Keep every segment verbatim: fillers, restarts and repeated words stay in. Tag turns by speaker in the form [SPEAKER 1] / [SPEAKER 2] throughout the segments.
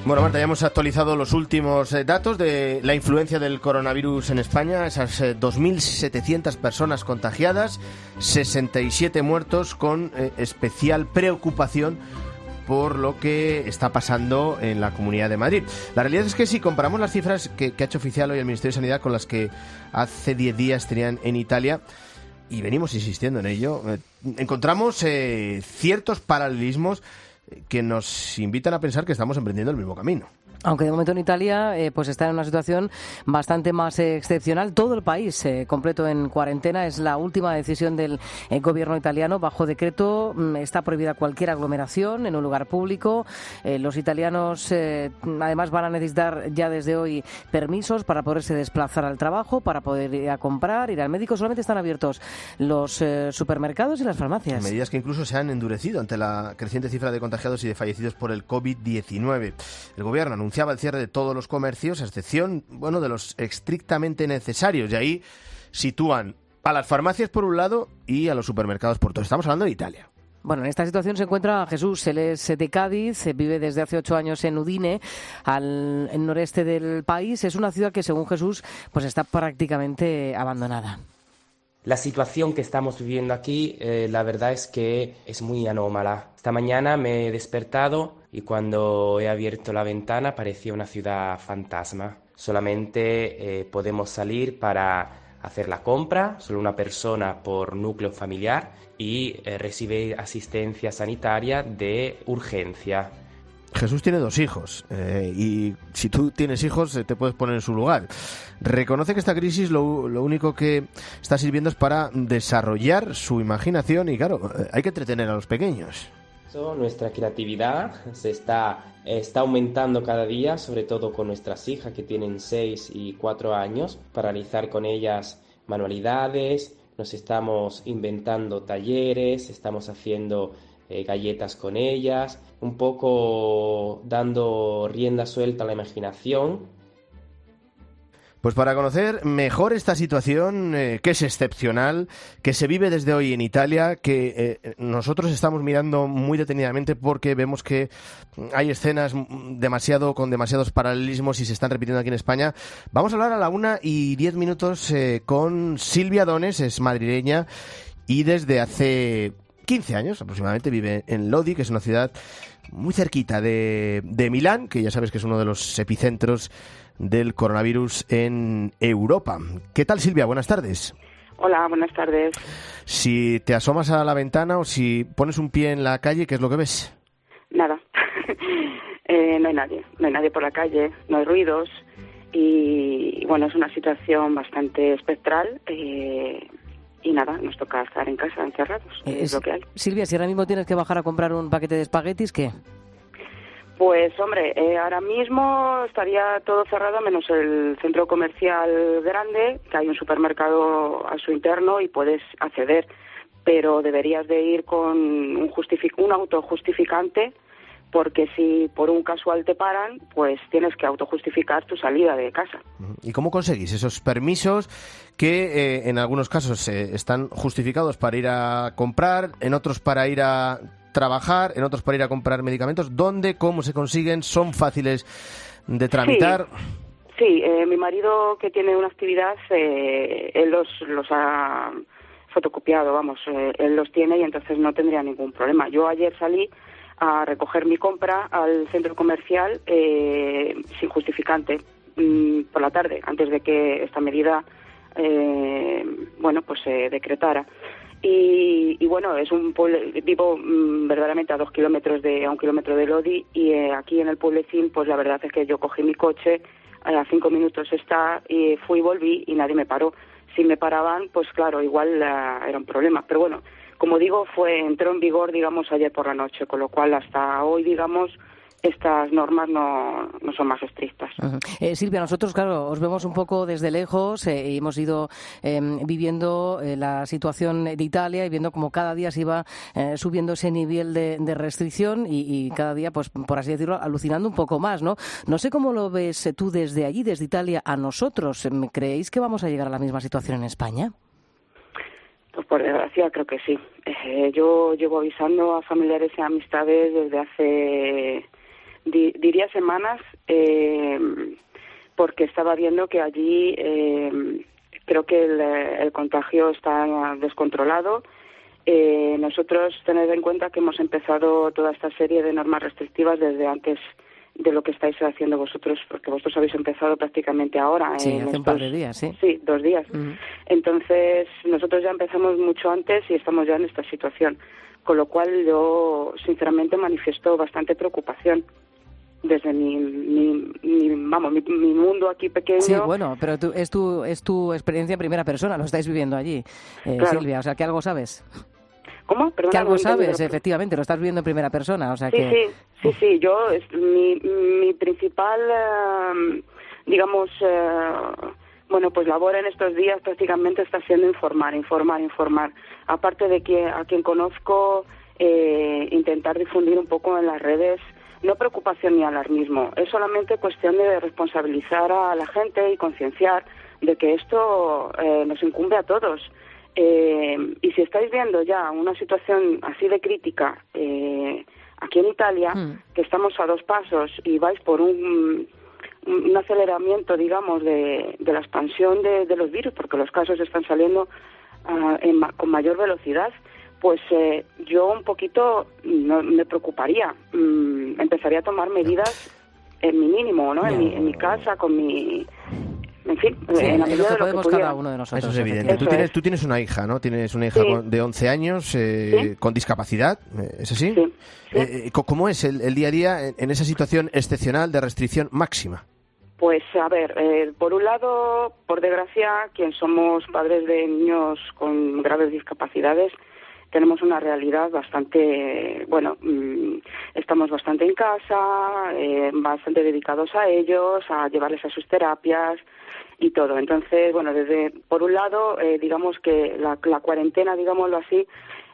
[SPEAKER 1] Bueno, Marta, ya hemos actualizado los últimos eh, datos de la influencia del coronavirus en España. Esas eh, dos mil setecientas personas contagiadas, sesenta y siete muertos, con eh, especial preocupación por lo que está pasando en la Comunidad de Madrid. La realidad es que si comparamos las cifras que, que ha hecho oficial hoy el Ministerio de Sanidad con las que hace diez días tenían en Italia, y venimos insistiendo en ello, eh, encontramos eh, ciertos paralelismos que nos invitan a pensar que estamos emprendiendo el mismo camino.
[SPEAKER 2] Aunque de momento en Italia eh, pues está en una situación bastante más eh, excepcional. Todo el país eh, completo en cuarentena. Es la última decisión del eh, gobierno italiano. Bajo decreto mm, está prohibida cualquier aglomeración en un lugar público. Eh, los italianos eh, además van a necesitar ya desde hoy permisos para poderse desplazar al trabajo, para poder ir a comprar, ir al médico. Solamente están abiertos los eh, supermercados y las farmacias.
[SPEAKER 1] Medidas que incluso se han endurecido ante la creciente cifra de contagiados y de fallecidos por el covid diecinueve. El gobierno anunció anunciaba el cierre de todos los comercios, a excepción, bueno, de los estrictamente necesarios. Y ahí sitúan a las farmacias por un lado y a los supermercados por otro. Estamos hablando de Italia.
[SPEAKER 2] Bueno, en esta situación se encuentra Jesús. Él es de Cádiz, vive desde hace ocho años en Udine, al el noreste del país. Es una ciudad que, según Jesús, pues está prácticamente abandonada.
[SPEAKER 3] La situación que estamos viviendo aquí, eh, la verdad es que es muy anómala. Esta mañana me he despertado y cuando he abierto la ventana parecía una ciudad fantasma. Solamente eh, podemos salir para hacer la compra, solo una persona por núcleo familiar, y eh, recibe asistencia sanitaria de urgencia.
[SPEAKER 1] Jesús tiene dos hijos eh, y si tú tienes hijos eh, te puedes poner en su lugar. Reconoce que esta crisis lo, lo único que está sirviendo es para desarrollar su imaginación y, claro, eh, hay que entretener a los pequeños.
[SPEAKER 3] Nuestra creatividad se está, está aumentando cada día, sobre todo con nuestras hijas que tienen seis y cuatro años, para realizar con ellas manualidades. Nos estamos inventando talleres, estamos haciendo eh, galletas con ellas, un poco dando rienda suelta a la imaginación.
[SPEAKER 1] Pues para conocer mejor esta situación, eh, que es excepcional, que se vive desde hoy en Italia, que eh, nosotros estamos mirando muy detenidamente porque vemos que hay escenas demasiado con demasiados paralelismos y se están repitiendo aquí en España. Vamos a hablar a la una y diez minutos eh, con Silvia Dones, es madrileña y desde hace quince años aproximadamente vive en Lodi, que es una ciudad muy cerquita de, de Milán, que ya sabes que es uno de los epicentros del coronavirus en Europa. ¿Qué tal, Silvia? Buenas tardes.
[SPEAKER 4] Hola, buenas tardes.
[SPEAKER 1] Si te asomas a la ventana o si pones un pie en la calle, ¿qué es lo que ves?
[SPEAKER 4] Nada. eh, no hay nadie. No hay nadie por la calle, no hay ruidos y, bueno, es una situación bastante espectral. Eh, y nada, nos toca estar en casa encerrados.
[SPEAKER 2] Eh,
[SPEAKER 4] es lo que hay.
[SPEAKER 2] Silvia, si ahora mismo tienes que bajar a comprar un paquete de espaguetis, ¿qué?
[SPEAKER 4] Pues, hombre, eh, ahora mismo estaría todo cerrado menos el centro comercial grande, que hay un supermercado a su interno y puedes acceder, pero deberías de ir con un, justific- un autojustificante, porque si por un casual te paran, pues tienes que autojustificar tu salida de casa.
[SPEAKER 1] ¿Y cómo conseguís esos permisos que eh, en algunos casos eh, están justificados para ir a comprar, en otros para ir a trabajar, en otros para ir a comprar medicamentos? ¿Dónde, cómo se consiguen? ¿Son fáciles de tramitar?
[SPEAKER 4] Sí, sí eh, mi marido, que tiene una actividad, eh, él los, los ha fotocopiado, vamos, eh, él los tiene y entonces no tendría ningún problema. Yo ayer salí a recoger mi compra al centro comercial eh, sin justificante mmm, por la tarde, antes de que esta medida eh, bueno, pues se decretara. Y, y bueno, es un pueblo, vivo mmm, verdaderamente a dos kilómetros de, a un kilómetro de Lodi, y eh, aquí en el pueblecín, pues la verdad es que yo cogí mi coche, a cinco minutos está, y fui y volví y nadie me paró. Si me paraban, pues claro, igual uh, era un problema. Pero bueno, como digo, fue entró en vigor, digamos, ayer por la noche, con lo cual hasta hoy, digamos, estas normas no, no son más estrictas.
[SPEAKER 2] Uh-huh. Eh, Silvia, nosotros, claro, os vemos un poco desde lejos eh, y hemos ido eh, viviendo eh, la situación de Italia y viendo cómo cada día se iba eh, subiendo ese nivel de, de restricción y, y cada día, pues por así decirlo, alucinando un poco más, ¿no? No sé cómo lo ves tú desde allí, desde Italia, a nosotros. ¿Creéis que vamos a llegar a la misma situación en España?
[SPEAKER 4] Pues por desgracia creo que sí. Eh, yo llevo avisando a familiares y amistades desde hace di, diría semanas, eh, porque estaba viendo que allí eh, creo que el, el contagio está descontrolado. Eh, nosotros tened en cuenta que hemos empezado toda esta serie de normas restrictivas desde antes de lo que estáis haciendo vosotros, porque vosotros habéis empezado prácticamente ahora.
[SPEAKER 2] Sí,
[SPEAKER 4] en
[SPEAKER 2] hace
[SPEAKER 4] estos,
[SPEAKER 2] un par de días, sí.
[SPEAKER 4] Sí, dos días.
[SPEAKER 2] Uh-huh.
[SPEAKER 4] Entonces, nosotros ya empezamos mucho antes y estamos ya en esta situación, con lo cual yo, sinceramente, manifiesto bastante preocupación desde mi, mi, mi vamos, mi, mi mundo aquí pequeño.
[SPEAKER 2] Sí, bueno, pero tú, es, tu, es tu experiencia en primera persona, lo estáis viviendo allí, eh,
[SPEAKER 4] claro.
[SPEAKER 2] Silvia, o sea, que algo sabes.
[SPEAKER 4] ¿Cómo? Perdona,
[SPEAKER 2] que algo
[SPEAKER 4] no
[SPEAKER 2] sabes,
[SPEAKER 4] entendido.
[SPEAKER 2] efectivamente, lo estás viviendo en primera persona, o sea
[SPEAKER 4] sí,
[SPEAKER 2] que...
[SPEAKER 4] Sí, sí, sí, yo, es, mi, mi principal, eh, digamos, eh, bueno, pues labor en estos días prácticamente está siendo informar, informar, informar. Aparte de que a quien conozco, eh, intentar difundir un poco en las redes, no preocupación ni alarmismo, es solamente cuestión de responsabilizar a la gente y concienciar de que esto eh, nos incumbe a todos. Eh, y si estáis viendo ya una situación así de crítica eh, aquí en Italia, mm. que estamos a dos pasos y vais por un, un aceleramiento, digamos, de, de la expansión de, de los virus, porque los casos están saliendo uh, en, con mayor velocidad, pues eh, yo un poquito no, me preocuparía, mm, empezaría a tomar medidas en mi mínimo, ¿no? En mi, en mi casa, con mi... En fin,
[SPEAKER 2] sí,
[SPEAKER 4] en la medida
[SPEAKER 2] lo que
[SPEAKER 4] de lo
[SPEAKER 2] podemos
[SPEAKER 4] que
[SPEAKER 2] cada uno de nosotros.
[SPEAKER 1] Eso es evidente.
[SPEAKER 2] Eso
[SPEAKER 1] tú, tienes,
[SPEAKER 4] es.
[SPEAKER 1] tú tienes una hija, ¿no? Tienes una hija
[SPEAKER 4] sí.
[SPEAKER 1] con, de once años eh,
[SPEAKER 4] ¿Sí?
[SPEAKER 1] con discapacidad, ¿es así?
[SPEAKER 4] Sí. sí.
[SPEAKER 1] Eh, ¿Cómo es el, el día a día en, en esa situación excepcional de restricción máxima?
[SPEAKER 4] Pues, a ver, eh, por un lado, por desgracia, quien somos padres de niños con graves discapacidades, tenemos una realidad bastante, bueno, mmm, estamos bastante en casa, eh, bastante dedicados a ellos, a llevarles a sus terapias y todo. Entonces, bueno, desde por un lado, eh, digamos que la, la cuarentena, digámoslo así,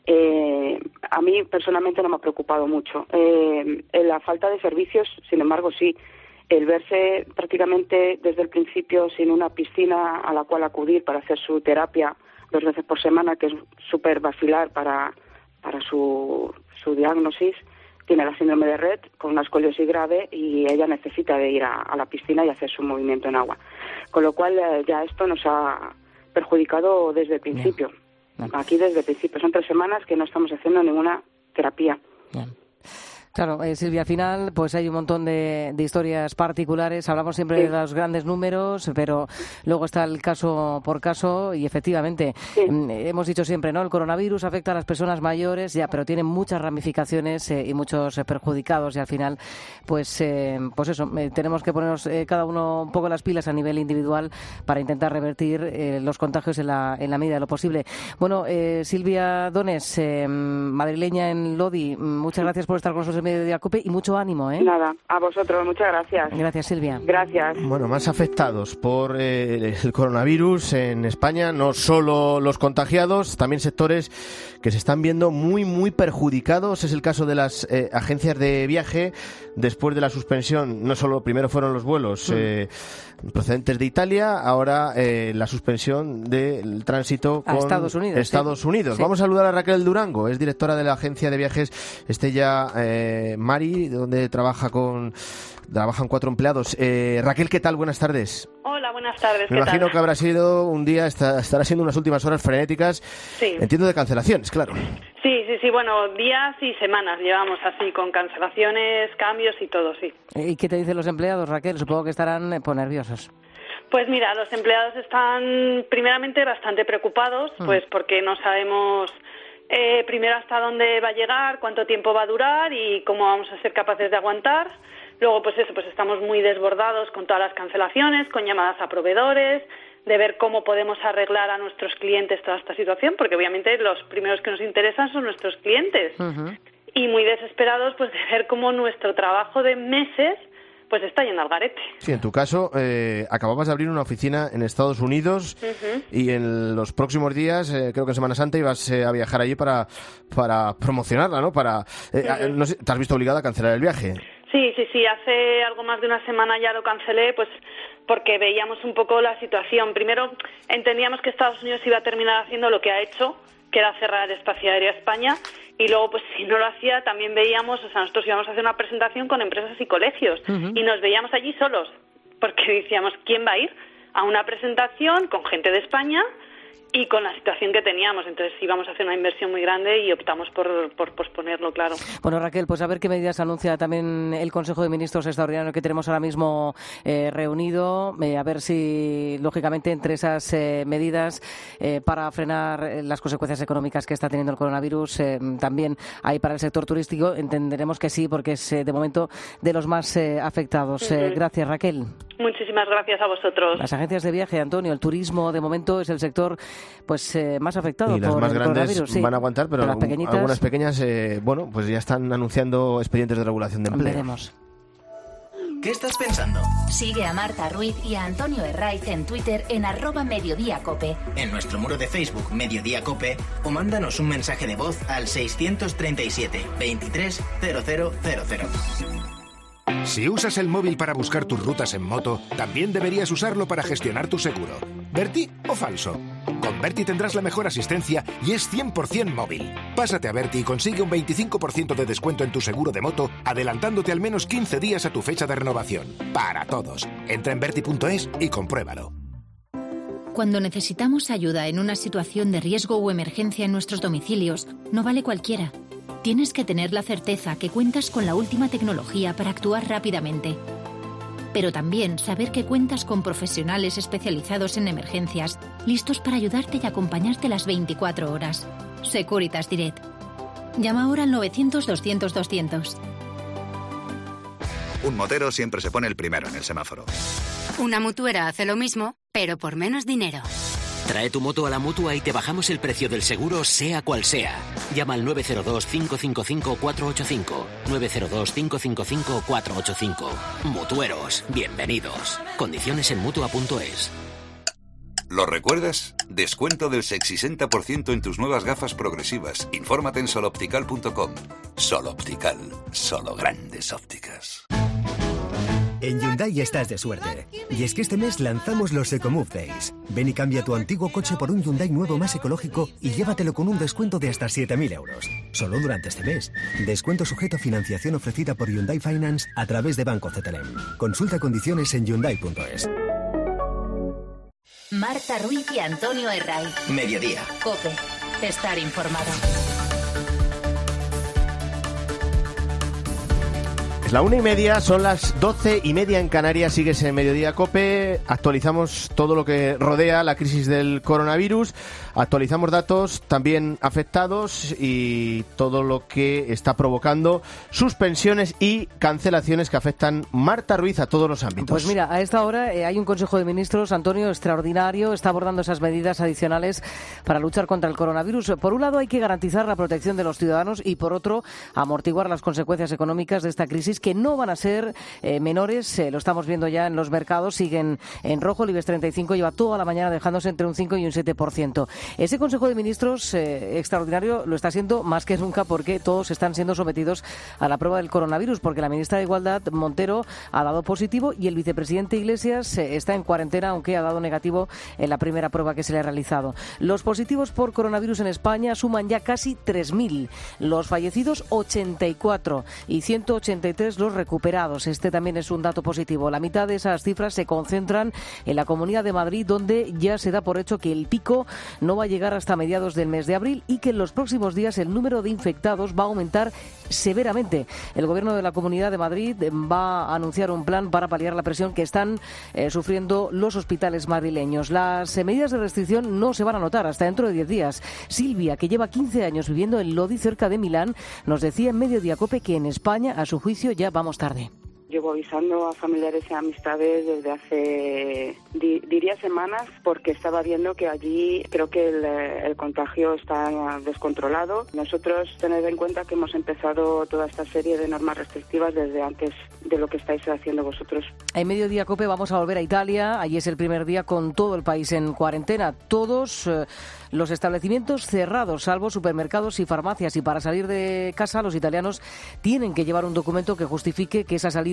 [SPEAKER 4] eh, a mí personalmente no me ha preocupado mucho. Eh, la falta de servicios, sin embargo, sí. El verse prácticamente desde el principio sin una piscina a la cual acudir para hacer su terapia dos veces por semana, que es súper vacilar para, para su, su diagnosis. Tiene la síndrome de Rett con una escoliosis grave y ella necesita de ir a, a la piscina y hacer su movimiento en agua. Con lo cual eh, ya esto nos ha perjudicado desde el principio. Bien. Bien. Aquí desde el principio. Son tres semanas que no estamos haciendo ninguna terapia.
[SPEAKER 2] Bien. Claro, eh, Silvia, al final pues hay un montón de, de historias particulares, hablamos siempre sí. de los grandes números, pero luego está el caso por caso y efectivamente, sí. eh, hemos dicho siempre, ¿no? El coronavirus afecta a las personas mayores, ya, pero tiene muchas ramificaciones eh, y muchos eh, perjudicados y al final, pues eh, pues eso, eh, tenemos que ponernos eh, cada uno un poco las pilas a nivel individual para intentar revertir eh, los contagios en la, en la medida de lo posible. Bueno, eh, Silvia Dones, eh, madrileña en Lodi, muchas gracias por estar con nosotros en medio de Cope y mucho ánimo, ¿eh?
[SPEAKER 4] Nada, a vosotros, muchas gracias.
[SPEAKER 2] Gracias, Silvia.
[SPEAKER 4] Gracias.
[SPEAKER 1] Bueno, más afectados por eh, el coronavirus en España, no solo los contagiados, también sectores que se están viendo muy, muy perjudicados. Es el caso de las eh, agencias de viaje. Después de la suspensión, no solo primero fueron los vuelos eh, procedentes de Italia, ahora eh, la suspensión del tránsito con
[SPEAKER 2] a Estados Unidos.
[SPEAKER 1] Estados
[SPEAKER 2] sí.
[SPEAKER 1] Unidos.
[SPEAKER 2] Sí.
[SPEAKER 1] Vamos a saludar a Raquel Durango, es directora de la agencia de viajes Estella eh, Mari, donde trabaja con trabajan cuatro empleados. Eh, Raquel, ¿qué tal? Buenas tardes.
[SPEAKER 5] Hola, buenas tardes.
[SPEAKER 1] Me
[SPEAKER 5] ¿qué
[SPEAKER 1] imagino
[SPEAKER 5] tal?
[SPEAKER 1] que habrá sido un día, está, estará siendo unas últimas horas frenéticas.
[SPEAKER 5] Sí.
[SPEAKER 1] Entiendo de cancelaciones, claro.
[SPEAKER 5] Sí, sí, sí, bueno, días y semanas llevamos así, con cancelaciones, cambios y todo, sí.
[SPEAKER 2] ¿Y qué te dicen los empleados, Raquel? Supongo que estarán eh, pues, nerviosos.
[SPEAKER 5] Pues mira, los empleados están primeramente bastante preocupados, mm. pues porque no sabemos eh, primero hasta dónde va a llegar, cuánto tiempo va a durar y cómo vamos a ser capaces de aguantar. Luego, pues eso, pues estamos muy desbordados con todas las cancelaciones, con llamadas a proveedores, de ver cómo podemos arreglar a nuestros clientes toda esta situación, porque obviamente los primeros que nos interesan son nuestros clientes. Uh-huh. Y muy desesperados, pues de ver cómo nuestro trabajo de meses pues está yendo al garete. Sí,
[SPEAKER 1] en tu caso, eh, acababas de abrir una oficina en Estados Unidos uh-huh. y en los próximos días, eh, creo que en Semana Santa, ibas eh, a viajar allí para, para promocionarla, ¿no? Para, eh, uh-huh. no sé, ¿te has visto obligada a cancelar el viaje?
[SPEAKER 5] Sí, sí, sí, hace algo más de una semana ya lo cancelé, pues porque veíamos un poco la situación. Primero, entendíamos que Estados Unidos iba a terminar haciendo lo que ha hecho, que era cerrar el espacio aéreo a España, Y luego, pues si no lo hacía, también veíamos, o sea, nosotros íbamos a hacer una presentación con empresas y colegios uh-huh. y nos veíamos allí solos, porque decíamos, ¿quién va a ir a una presentación con gente de España y con la situación que teníamos? Entonces íbamos a hacer una inversión muy grande y optamos por, por posponerlo, claro.
[SPEAKER 2] Bueno, Raquel, pues a ver qué medidas anuncia también el Consejo de Ministros extraordinario que tenemos ahora mismo eh, reunido, eh, a ver si, lógicamente, entre esas eh, medidas eh, para frenar las consecuencias económicas que está teniendo el coronavirus, eh, también hay para el sector turístico, entenderemos que sí, porque es eh, de momento de los más eh, afectados. Uh-huh. Eh, gracias, Raquel.
[SPEAKER 5] Muchísimas gracias a vosotros.
[SPEAKER 2] Las agencias de viaje, Antonio, el turismo, de momento, es el sector pues eh, más afectado
[SPEAKER 1] y las
[SPEAKER 2] por
[SPEAKER 1] más
[SPEAKER 2] el
[SPEAKER 1] grandes
[SPEAKER 2] coronavirus. Sí.
[SPEAKER 1] Van a aguantar, pero
[SPEAKER 2] las pequeñitas,
[SPEAKER 1] algunas pequeñas, eh, bueno, pues ya están anunciando expedientes de regulación de empleo.
[SPEAKER 2] Veremos.
[SPEAKER 6] ¿Qué estás pensando?
[SPEAKER 7] Sigue a Marta Ruiz y a Antonio Herraiz en Twitter en arroba Mediodía Cope.
[SPEAKER 6] En nuestro muro de Facebook Mediodía Cope o mándanos un mensaje de voz al seiscientos treinta y siete, veintitrés, cero cero cero cero.
[SPEAKER 8] Si usas el móvil para buscar tus rutas en moto, también deberías usarlo para gestionar tu seguro. ¿Berti o falso? Con Berti tendrás la mejor asistencia y es cien por ciento móvil. Pásate a Berti y consigue un veinticinco por ciento de descuento en tu seguro de moto, adelantándote al menos quince días a tu fecha de renovación. Para todos. Entra en berti punto es y compruébalo.
[SPEAKER 9] Cuando necesitamos ayuda en una situación de riesgo o emergencia en nuestros domicilios, no vale cualquiera. Tienes que tener la certeza que cuentas con la última tecnología para actuar rápidamente. Pero también saber que cuentas con profesionales especializados en emergencias, listos para ayudarte y acompañarte las veinticuatro horas. Securitas Direct. Llama ahora al novecientos, doscientos, doscientos.
[SPEAKER 10] Un motero siempre se pone el primero en el semáforo.
[SPEAKER 11] Una mutuera hace lo mismo, pero por menos dinero.
[SPEAKER 12] Trae tu moto a la Mutua y te bajamos el precio del seguro, sea cual sea. Llama al nueve cero dos, cinco cinco cinco, cuatro ocho cinco. nueve cero dos, cinco cinco cinco, cuatro ocho cinco. Mutueros, bienvenidos. Condiciones en mutua punto es.
[SPEAKER 10] ¿Lo recuerdas? Descuento del sesenta por ciento en tus nuevas gafas progresivas. Infórmate en soloptical punto com. Soloptical, solo grandes ópticas.
[SPEAKER 13] En Hyundai estás de suerte. Y es que este mes lanzamos los EcoMove Days. Ven y cambia tu antiguo coche por un Hyundai nuevo más ecológico y llévatelo con un descuento de hasta siete mil euros. Solo durante este mes. Descuento sujeto a financiación ofrecida por Hyundai Finance a través de Banco C T L M. Consulta condiciones en hyundai punto es.
[SPEAKER 7] Marta Ruiz y Antonio Herraiz.
[SPEAKER 6] Mediodía.
[SPEAKER 7] Cope. Estar informado.
[SPEAKER 1] La una y media, son las doce y media en Canarias, sigues en Mediodía Cope, actualizamos todo lo que rodea la crisis del coronavirus, actualizamos datos también afectados y todo lo que está provocando suspensiones y cancelaciones que afectan, Marta Ruiz, a todos los ámbitos.
[SPEAKER 2] Pues mira, a esta hora eh, hay un Consejo de Ministros, Antonio, extraordinario, está abordando esas medidas adicionales para luchar contra el coronavirus. Por un lado hay que garantizar la protección de los ciudadanos y por otro amortiguar las consecuencias económicas de esta crisis, que no van a ser eh, menores, eh, lo estamos viendo ya en los mercados, siguen en rojo, el IBEX treinta y cinco lleva toda la mañana dejándose entre un cinco y un siete por ciento. Ese Consejo de Ministros eh, extraordinario lo está siendo más que nunca porque todos están siendo sometidos a la prueba del coronavirus, porque la ministra de Igualdad, Montero, ha dado positivo y el vicepresidente Iglesias eh, está en cuarentena, aunque ha dado negativo en la primera prueba que se le ha realizado. Los positivos por coronavirus en España suman ya casi tres mil, los fallecidos ochenta y cuatro y ciento ochenta y tres los recuperados. Este también es un dato positivo. La mitad de esas cifras se concentran en la Comunidad de Madrid, donde ya se da por hecho que el pico no va a llegar hasta mediados del mes de abril y que en los próximos días el número de infectados va a aumentar severamente. El Gobierno de la Comunidad de Madrid va a anunciar un plan para paliar la presión que están eh, sufriendo los hospitales madrileños. Las eh, medidas de restricción no se van a notar hasta dentro de diez días. Silvia, que lleva quince años viviendo en Lodi, cerca de Milán, nos decía en Mediodía Cope que en España, a su juicio, ya vamos tarde.
[SPEAKER 4] Llevo avisando a familiares y amistades desde hace, di, diría semanas, porque estaba viendo que allí creo que el, el contagio está descontrolado. Nosotros tened en cuenta que hemos empezado toda esta serie de normas restrictivas desde antes de lo que estáis haciendo vosotros.
[SPEAKER 2] En Mediodía Cope vamos a volver a Italia. Allí es el primer día con todo el país en cuarentena. Todos eh, los establecimientos cerrados, salvo supermercados y farmacias. Y para salir de casa los italianos tienen que llevar un documento que justifique que esa salida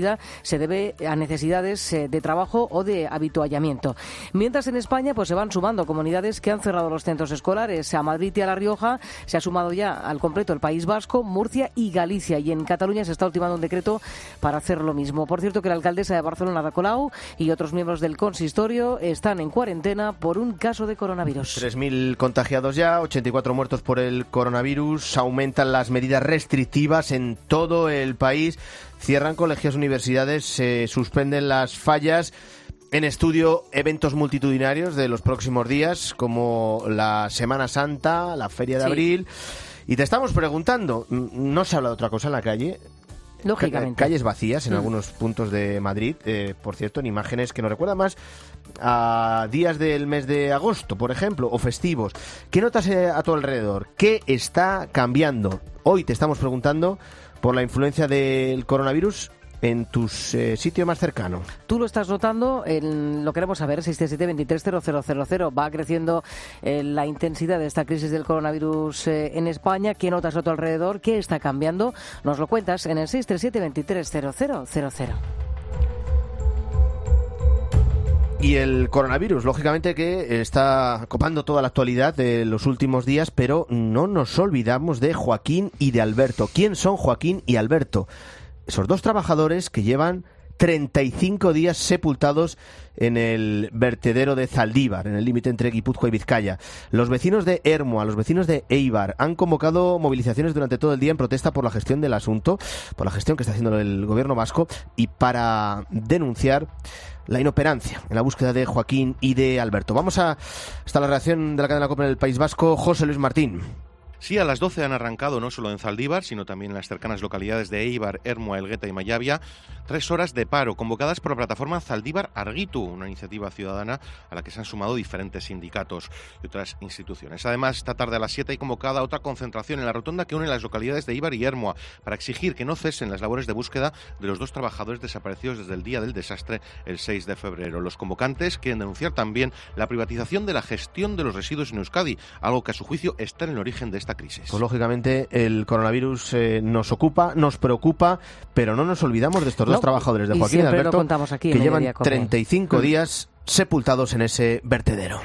[SPEAKER 2] vida se debe a necesidades eh, de trabajo o de habituallamiento. Mientras en España pues se van sumando comunidades que han cerrado los centros escolares. A Madrid y a La Rioja se ha sumado ya al completo el País Vasco, Murcia y Galicia. Y en Cataluña se está ultimando un decreto para hacer lo mismo. Por cierto, que la alcaldesa de Barcelona, Ada Colau, y otros miembros del consistorio están en cuarentena por un caso de coronavirus.
[SPEAKER 1] tres mil contagiados ya, ochenta y cuatro muertos por el coronavirus. Aumentan las medidas restrictivas en todo el país. Cierran colegios, universidades, se suspenden las fallas. En estudio, eventos multitudinarios de los próximos días, como la Semana Santa, la Feria de
[SPEAKER 2] Sí.
[SPEAKER 1] Abril. Y te estamos preguntando, ¿no se habla de otra cosa en la calle?
[SPEAKER 2] Lógicamente.
[SPEAKER 1] Calles vacías en
[SPEAKER 2] Mm.
[SPEAKER 1] algunos puntos de Madrid, eh, por cierto, en imágenes que nos recuerdan más a días del mes de agosto, por ejemplo, o festivos. ¿Qué notas eh, a tu alrededor? ¿Qué está cambiando? Hoy te estamos preguntando por la influencia del coronavirus en tu eh, sitio más cercano.
[SPEAKER 2] Tú lo estás notando, en, lo queremos saber, seis siete siete, veintitrés cero cero cero cero. Va creciendo eh, la intensidad de esta crisis del coronavirus eh, en España. ¿Qué notas a tu alrededor? ¿Qué está cambiando? Nos lo cuentas en el seis tres siete, veintitrés cero cero cero cero.
[SPEAKER 1] Y el coronavirus, lógicamente, que está copando toda la actualidad de los últimos días, pero no nos olvidamos de Joaquín y de Alberto. ¿Quién son Joaquín y Alberto? Esos dos trabajadores que llevan treinta y cinco días sepultados en el vertedero de Zaldívar, en el límite entre Guipúzcoa y Vizcaya. Los vecinos de Ermua, los vecinos de Eibar, han convocado movilizaciones durante todo el día en protesta por la gestión del asunto, por la gestión que está haciendo el gobierno vasco y para denunciar la inoperancia en la búsqueda de Joaquín y de Alberto. Vamos a hasta la reacción de la cadena COPE en el País Vasco. José Luis Martín.
[SPEAKER 14] Sí, a las doce han arrancado no solo en Zaldívar, sino también en las cercanas localidades de Eibar, Ermua, Elgueta y Mayavia, tres horas de paro convocadas por la plataforma Zaldívar Argitu, una iniciativa ciudadana a la que se han sumado diferentes sindicatos y otras instituciones. Además, esta tarde a las siete hay convocada otra concentración en la rotonda que une las localidades de Eibar y Ermua para exigir que no cesen las labores de búsqueda de los dos trabajadores desaparecidos desde el día del desastre, el seis de febrero. Los convocantes quieren denunciar también la privatización de la gestión de los residuos en Euskadi, algo que a su juicio está en el origen de esta crisis.
[SPEAKER 1] Pues lógicamente el coronavirus eh, nos ocupa, nos preocupa, pero no nos olvidamos de estos
[SPEAKER 2] No,
[SPEAKER 1] dos trabajadores, de
[SPEAKER 2] y
[SPEAKER 1] Joaquín y
[SPEAKER 2] siempre lo
[SPEAKER 1] Alberto,
[SPEAKER 2] contamos aquí
[SPEAKER 1] que
[SPEAKER 2] en
[SPEAKER 1] llevan
[SPEAKER 2] Mediodía Cope.
[SPEAKER 1] treinta y cinco días sepultados en ese vertedero.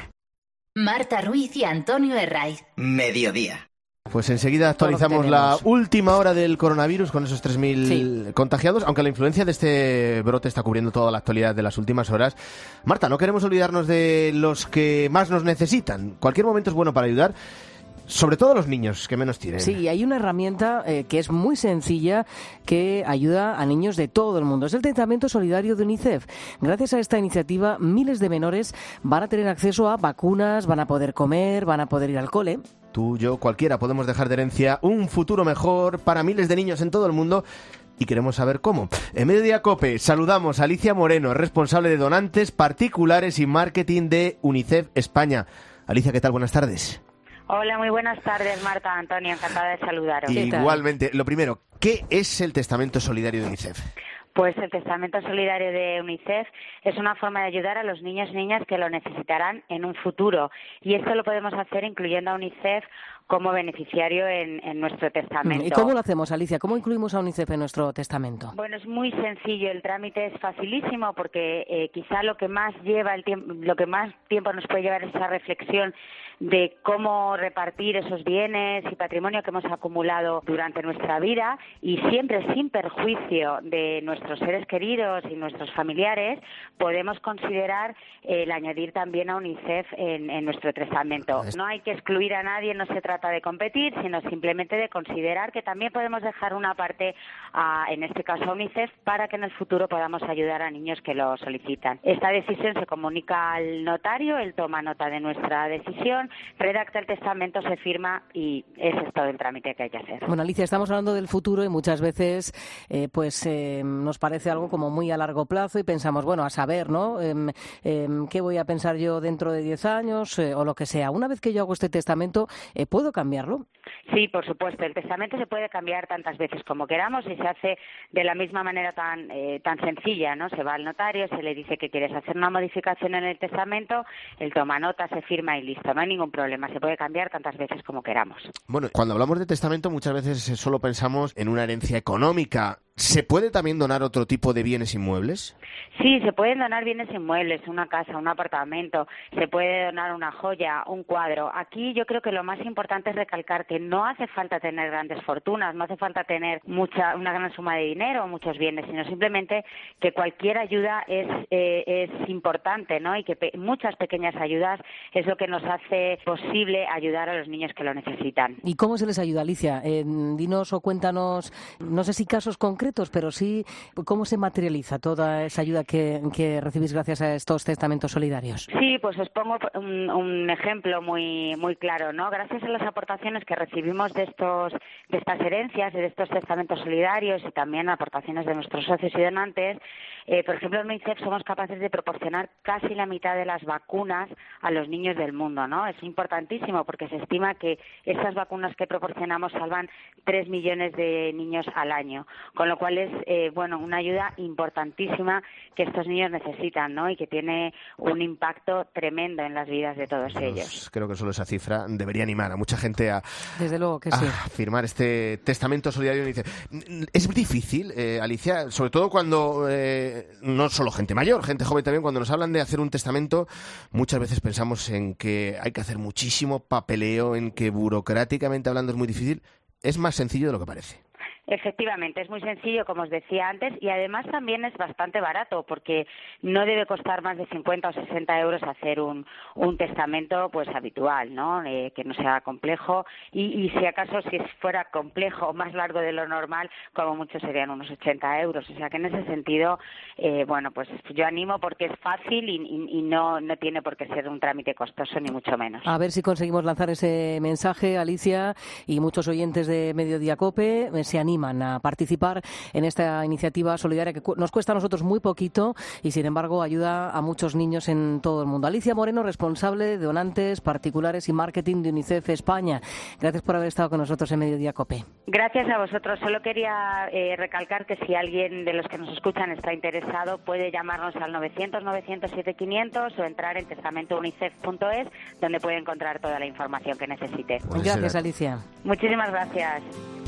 [SPEAKER 7] Marta Ruiz y Antonio Herraiz.
[SPEAKER 6] Mediodía.
[SPEAKER 1] Pues enseguida actualizamos la última hora del coronavirus con esos tres mil
[SPEAKER 2] Sí.
[SPEAKER 1] contagiados, aunque la influencia de este brote está cubriendo toda la actualidad de las últimas horas. Marta, no queremos olvidarnos de los que más nos necesitan. Cualquier momento es bueno para ayudar. Sobre todo los niños que menos tienen.
[SPEAKER 2] Sí, hay una herramienta eh, que es muy sencilla que ayuda a niños de todo el mundo. Es el Testamento Solidario de UNICEF. Gracias a esta iniciativa, miles de menores van a tener acceso a vacunas, van a poder comer, van a poder ir al cole.
[SPEAKER 1] Tú, yo, cualquiera podemos dejar de herencia un futuro mejor para miles de niños en todo el mundo. Y queremos saber cómo. En Mediodía COPE saludamos a Alicia Moreno, responsable de donantes particulares y marketing de UNICEF España. Alicia, ¿qué tal? Buenas tardes.
[SPEAKER 15] Hola, muy buenas tardes, Marta, Antonio, encantada de saludaros.
[SPEAKER 1] Igualmente. Lo primero, ¿qué es el Testamento Solidario de UNICEF?
[SPEAKER 15] Pues el Testamento Solidario de UNICEF es una forma de ayudar a los niños y niñas que lo necesitarán en un futuro. Y esto lo podemos hacer incluyendo a UNICEF como beneficiario en, en nuestro testamento.
[SPEAKER 2] ¿Y cómo lo hacemos, Alicia? ¿Cómo incluimos a UNICEF en nuestro testamento?
[SPEAKER 15] Bueno, es muy sencillo, el trámite es facilísimo porque eh, quizá lo que más lleva el tiempo, lo que más tiempo nos puede llevar es esa reflexión de cómo repartir esos bienes y patrimonio que hemos acumulado durante nuestra vida y siempre sin perjuicio de nuestros seres queridos y nuestros familiares, podemos considerar eh, el añadir también a UNICEF en, en nuestro testamento. No hay que excluir a nadie, no se trata de competir, sino simplemente de considerar que también podemos dejar una parte, a, en este caso a UNICEF, para que en el futuro podamos ayudar a niños que lo solicitan. Esta decisión se comunica al notario, él toma nota de nuestra decisión, redacta el testamento, se firma y ese es todo el trámite que hay que hacer.
[SPEAKER 2] Bueno, Alicia, estamos hablando del futuro y muchas veces eh, pues eh, nos parece algo como muy a largo plazo y pensamos, bueno, a saber, ¿no? Eh, eh, ¿Qué voy a pensar yo dentro de diez años eh, o lo que sea? Una vez que yo hago este testamento, eh, ¿puedo cambiarlo?
[SPEAKER 15] Sí, por supuesto. El testamento se puede cambiar tantas veces como queramos y se hace de la misma manera tan eh, tan sencilla, ¿no? Se va al notario, se le dice que quieres hacer una modificación en el testamento, él toma nota, se firma y listo. No hay ningún problema. Se puede cambiar tantas veces como queramos.
[SPEAKER 1] Bueno, cuando hablamos de testamento muchas veces solo pensamos en una herencia económica. ¿Se puede también donar otro tipo de bienes inmuebles?
[SPEAKER 15] Sí, se pueden donar bienes inmuebles, una casa, un apartamento, se puede donar una joya, un cuadro. Aquí yo creo que lo más importante es recalcar que no hace falta tener grandes fortunas, no hace falta tener mucha, una gran suma de dinero o muchos bienes, sino simplemente que cualquier ayuda es, eh, es importante, ¿no? Y que pe- muchas pequeñas ayudas es lo que nos hace posible ayudar a los niños que lo necesitan.
[SPEAKER 2] ¿Y cómo se les ayuda, Alicia? Eh, dinos o cuéntanos, no sé si casos concretos, pero sí cómo se materializa toda esa ayuda que, que recibís gracias a estos testamentos solidarios.
[SPEAKER 15] Sí, pues os pongo un, un ejemplo muy muy claro, ¿no? Gracias a las aportaciones que recibimos de estos de estas herencias y de estos testamentos solidarios y también aportaciones de nuestros socios y donantes, eh, por ejemplo, en UNICEF somos capaces de proporcionar casi la mitad de las vacunas a los niños del mundo, ¿no? Es importantísimo porque se estima que esas vacunas que proporcionamos salvan tres millones de niños al año, con lo cual es eh, bueno, una ayuda importantísima que estos niños necesitan, ¿no? Y que tiene un impacto tremendo en las vidas de todos
[SPEAKER 1] Pues
[SPEAKER 15] ellos.
[SPEAKER 1] Creo que solo esa cifra debería animar a mucha gente a,
[SPEAKER 2] Desde luego que
[SPEAKER 1] a
[SPEAKER 2] sí.
[SPEAKER 1] firmar este testamento solidario. Dice, es difícil, eh, Alicia, sobre todo cuando eh, no solo gente mayor, gente joven también, cuando nos hablan de hacer un testamento, muchas veces pensamos en que hay que hacer muchísimo papeleo, en que burocráticamente hablando es muy difícil. Es más sencillo de lo que parece.
[SPEAKER 15] Efectivamente, es muy sencillo, como os decía antes, y además también es bastante barato, porque no debe costar más de cincuenta o sesenta euros hacer un, un testamento pues habitual, ¿no? Eh, que no sea complejo, y, y si acaso si fuera complejo o más largo de lo normal, como mucho serían unos ochenta euros. O sea que en ese sentido, eh, bueno, pues yo animo porque es fácil y, y, y no, no tiene por qué ser un trámite costoso, ni mucho menos.
[SPEAKER 2] A ver si conseguimos lanzar ese mensaje, Alicia, y muchos oyentes de Mediodía COPE se animan a participar en esta iniciativa solidaria que nos cuesta a nosotros muy poquito y, sin embargo, ayuda a muchos niños en todo el mundo. Alicia Moreno, responsable de donantes particulares y marketing de UNICEF España. Gracias por haber estado con nosotros en Mediodía COPE.
[SPEAKER 15] Gracias a vosotros. Solo quería eh, recalcar que si alguien de los que nos escuchan está interesado, puede llamarnos al novecientos novecientos siete quinientos o entrar en testamento unicef punto es, donde puede encontrar toda la información que necesite.
[SPEAKER 2] Gracias, Alicia.
[SPEAKER 15] Muchísimas gracias.